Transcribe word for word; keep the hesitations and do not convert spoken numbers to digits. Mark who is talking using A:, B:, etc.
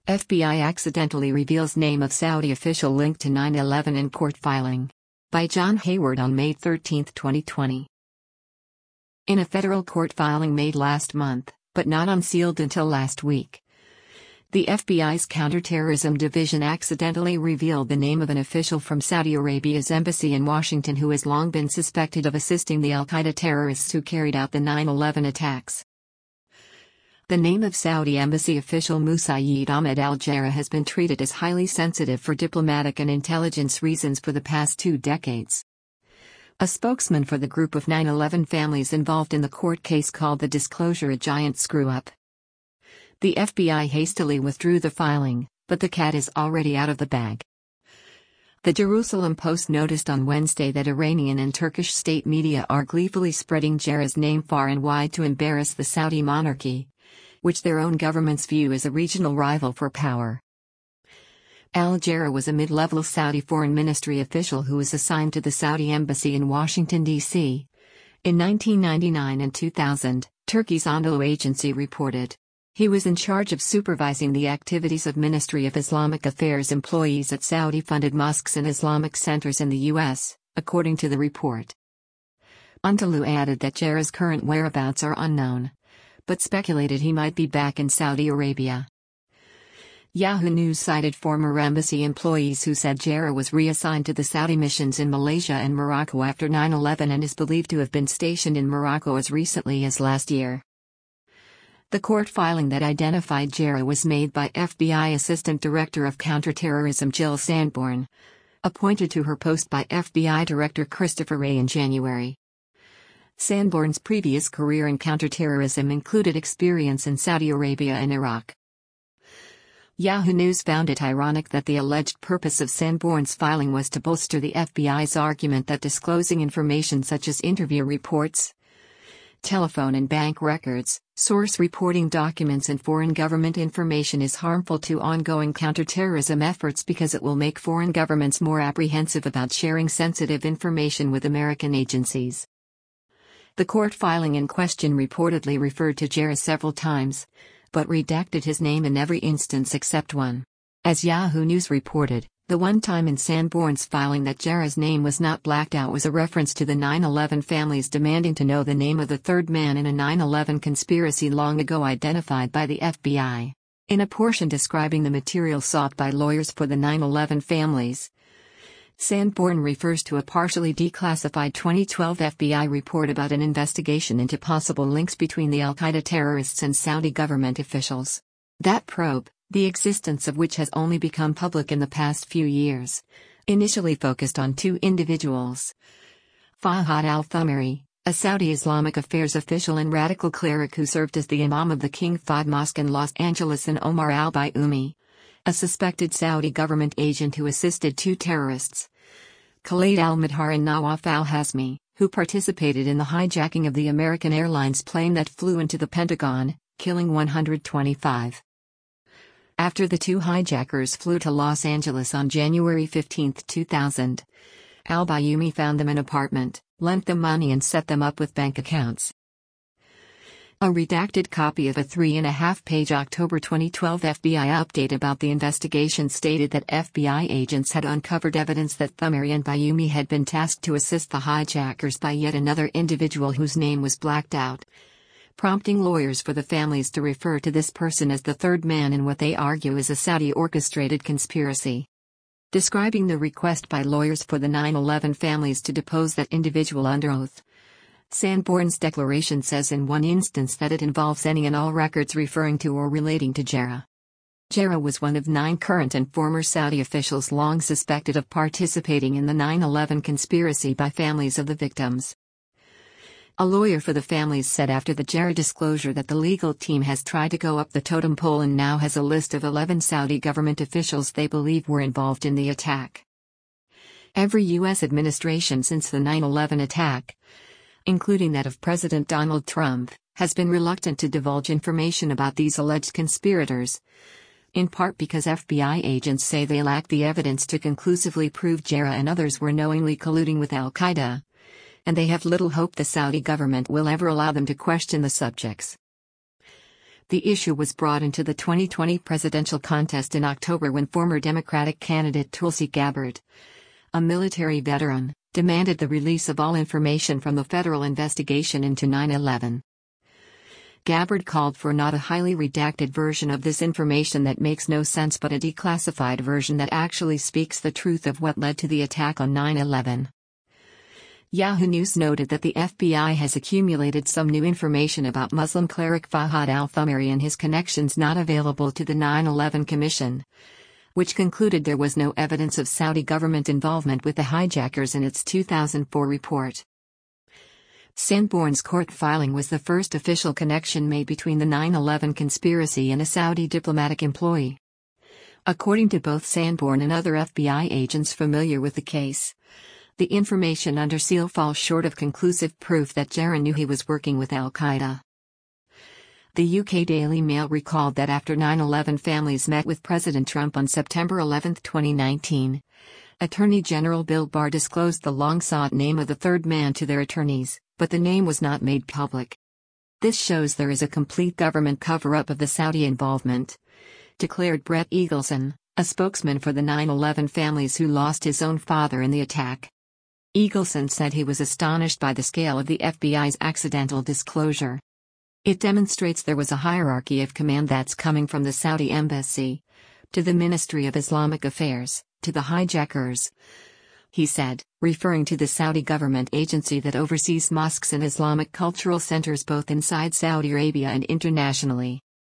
A: F B I accidentally reveals name of Saudi official linked to nine eleven in court filing. By John Hayward on May thirteenth, twenty twenty. In a federal court filing made last month, but not unsealed until last week, the F B I's Counterterrorism Division accidentally revealed the name of an official from Saudi Arabia's embassy in Washington who has long been suspected of assisting the al-Qaeda terrorists who carried out the nine eleven attacks. The name of Saudi embassy official Musayyid Ahmed al-Jarrah has been treated as highly sensitive for diplomatic and intelligence reasons for the past two decades. A spokesman for the group of nine eleven families involved in the court case called the disclosure a giant screw-up. The F B I hastily withdrew the filing, but the cat is already out of the bag. The Jerusalem Post noticed on Wednesday that Iranian and Turkish state media are gleefully spreading Jarrah's name far and wide to embarrass the Saudi monarchy, which their own governments view as a regional rival for power. Al-Jarrah was a mid-level Saudi foreign ministry official who was assigned to the Saudi embassy in Washington, D C in nineteen ninety-nine and two thousand, Turkey's Anadolu agency reported. He was in charge of supervising the activities of Ministry of Islamic Affairs employees at Saudi-funded mosques and Islamic centers in the U S, according to the report. Anadolu added that Jarrah's current whereabouts are unknown, but speculated he might be back in Saudi Arabia. Yahoo News cited former embassy employees who said Jarrah was reassigned to the Saudi missions in Malaysia and Morocco after nine eleven and is believed to have been stationed in Morocco as recently as last year. The court filing that identified Jarrah was made by F B I Assistant Director of Counterterrorism Jill Sanborn, appointed to her post by F B I Director Christopher Wray in January. Sanborn's previous career in counterterrorism included experience in Saudi Arabia and Iraq. Yahoo News found it ironic that the alleged purpose of Sanborn's filing was to bolster the F B I's argument that disclosing information such as interview reports, telephone and bank records, source reporting documents and foreign government information is harmful to ongoing counterterrorism efforts because it will make foreign governments more apprehensive about sharing sensitive information with American agencies. The court filing in question reportedly referred to Jarrah several times, but redacted his name in every instance except one. As Yahoo News reported, the one time in Sanborn's filing that Jarrah's name was not blacked out was a reference to the nine eleven families demanding to know the name of the third man in a nine eleven conspiracy long ago identified by the F B I. In a portion describing the material sought by lawyers for the nine eleven families, Sanborn refers to a partially declassified twenty twelve F B I report about an investigation into possible links between the al-Qaeda terrorists and Saudi government officials. That probe, the existence of which has only become public in the past few years, initially focused on two individuals. Fahad al-Thumairy, a Saudi Islamic affairs official and radical cleric who served as the imam of the King Fahd Mosque in Los Angeles, and Omar al-Bayoumi, a suspected Saudi government agent who assisted two terrorists, Khalid al-Madhar and Nawaf al-Hazmi, who participated in the hijacking of the American Airlines plane that flew into the Pentagon, killing one hundred twenty-five. After the two hijackers flew to Los Angeles on January fifteenth, two thousand, al-Bayoumi found them an apartment, lent them money and set them up with bank accounts. A redacted copy of a three-and-a-half-page October twenty twelve F B I update about the investigation stated that F B I agents had uncovered evidence that Thumairy and Bayoumi had been tasked to assist the hijackers by yet another individual whose name was blacked out, prompting lawyers for the families to refer to this person as the third man in what they argue is a Saudi-orchestrated conspiracy. Describing the request by lawyers for the nine eleven families to depose that individual under oath, Sanborn's declaration says in one instance that it involves any and all records referring to or relating to Jarrah. Jarrah was one of nine current and former Saudi officials long suspected of participating in the nine eleven conspiracy by families of the victims. A lawyer for the families said after the Jarrah disclosure that the legal team has tried to go up the totem pole and now has a list of eleven Saudi government officials they believe were involved in the attack. Every U S administration since the nine eleven attack, including that of President Donald Trump, has been reluctant to divulge information about these alleged conspirators, in part because F B I agents say they lack the evidence to conclusively prove Jarrah and others were knowingly colluding with al-Qaeda, and they have little hope the Saudi government will ever allow them to question the subjects. The issue was brought into the twenty twenty presidential contest in October when former Democratic candidate Tulsi Gabbard, a military veteran, demanded the release of all information from the federal investigation into nine eleven. Gabbard called for not a highly redacted version of this information that makes no sense but a declassified version that actually speaks the truth of what led to the attack on nine eleven. Yahoo News noted that the F B I has accumulated some new information about Muslim cleric Fahad al-Thumairy and his connections not available to the nine eleven Commission, which concluded there was no evidence of Saudi government involvement with the hijackers in its two thousand four report. Sanborn's court filing was the first official connection made between the nine eleven conspiracy and a Saudi diplomatic employee. According to both Sanborn and other F B I agents familiar with the case, the information under seal falls short of conclusive proof that Jaron knew he was working with al-Qaeda. The U K Daily Mail recalled that after nine eleven families met with President Trump on September eleventh twenty nineteen, Attorney General Bill Barr disclosed the long-sought name of the third man to their attorneys, but the name was not made public. This shows there is a complete government cover-up of the Saudi involvement, declared Brett Eagleson, a spokesman for the nine eleven families who lost his own father in the attack. Eagleson said he was astonished by the scale of the F B I's accidental disclosure. It demonstrates there was a hierarchy of command that's coming from the Saudi embassy, to the Ministry of Islamic Affairs, to the hijackers, he said, referring to the Saudi government agency that oversees mosques and Islamic cultural centers both inside Saudi Arabia and internationally.